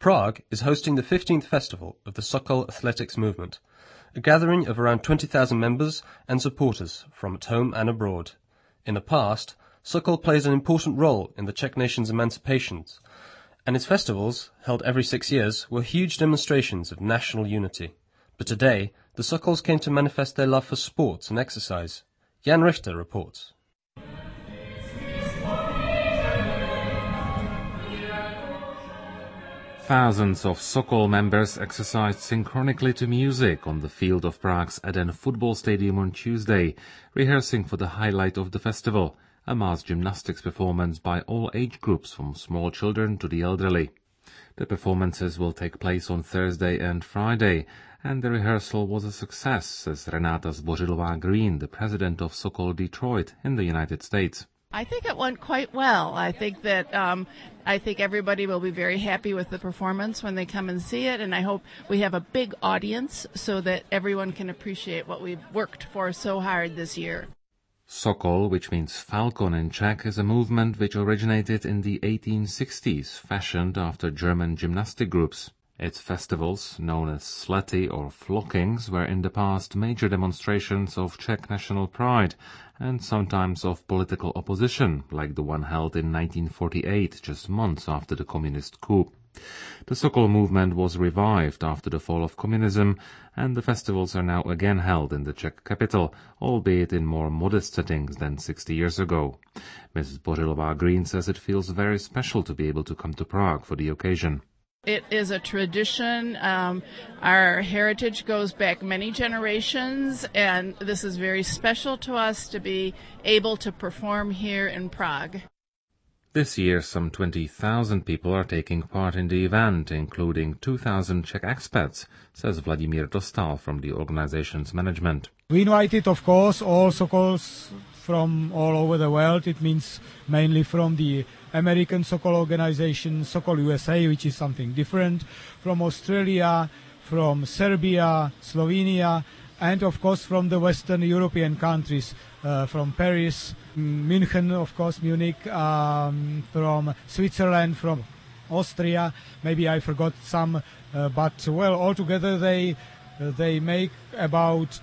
Prague is hosting the 15th festival of the Sokol athletics movement, a gathering of around 20,000 members and supporters from at home and abroad. In the past, Sokol played an important role in the Czech nation's emancipation, and its festivals, held every 6 years, were huge demonstrations of national unity. But today, the Sokols came to manifest their love for sports and exercise. Jan Richter reports. Thousands of Sokol members exercised synchronically to music on the field of Prague's Eden football stadium on Tuesday, rehearsing for the highlight of the festival, a mass gymnastics performance by all age groups from small children to the elderly. The performances will take place on Thursday and Friday, and the rehearsal was a success, says Renata Zbořilová-Green, the president of Sokol Detroit in the United States. I think it went quite well. I think everybody will be very happy with the performance when they come and see it, and I hope we have a big audience so that everyone can appreciate what we've worked for so hard this year. Sokol, which means falcon in Czech, is a movement which originated in the 1860s, fashioned after German gymnastic groups. Its festivals, known as sletty or flockings, were in the past major demonstrations of Czech national pride and sometimes of political opposition, like the one held in 1948, just months after the communist coup. The Sokol movement was revived after the fall of communism, and the festivals are now again held in the Czech capital, albeit in more modest settings than 60 years ago. Mrs. Zbořilová-Green says it feels very special to be able to come to Prague for the occasion. It is a tradition. Our heritage goes back many generations, and this is very special to us to be able to perform here in Prague. This year, some 20,000 people are taking part in the event, including 2,000 Czech expats, says Vladimír Dostal from the organization's management. We invited, of course, all Sokols from all over the world. It means mainly from the American Sokol organization, Sokol USA, which is something different, from Australia, from Serbia, Slovenia, and of course from the Western European countries, from Paris, München, of course, Munich, from Switzerland, from Austria. Maybe I forgot some, but well, altogether they make about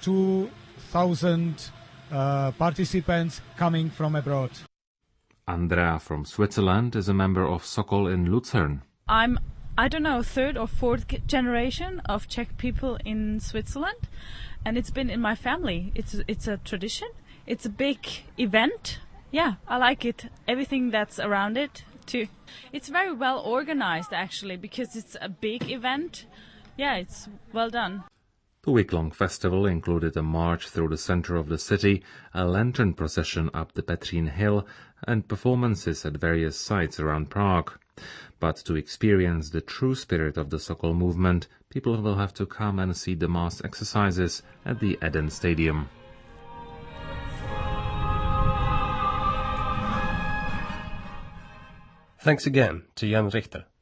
2,000 participants coming from abroad. Andrea from Switzerland is a member of Sokol in Lucerne. I'm, third or fourth generation of Czech people in Switzerland, and it's been in my family. It's a tradition. It's a big event. Yeah, I like it. Everything that's around it too. It's very well organized actually, because it's a big event. Yeah, it's well done. The week-long festival included a march through the center of the city, a lantern procession up the Petřín Hill, and performances at various sites around Prague. But to experience the true spirit of the Sokol movement, people will have to come and see the mass exercises at the Eden Stadium. Thanks again to Jan Richter.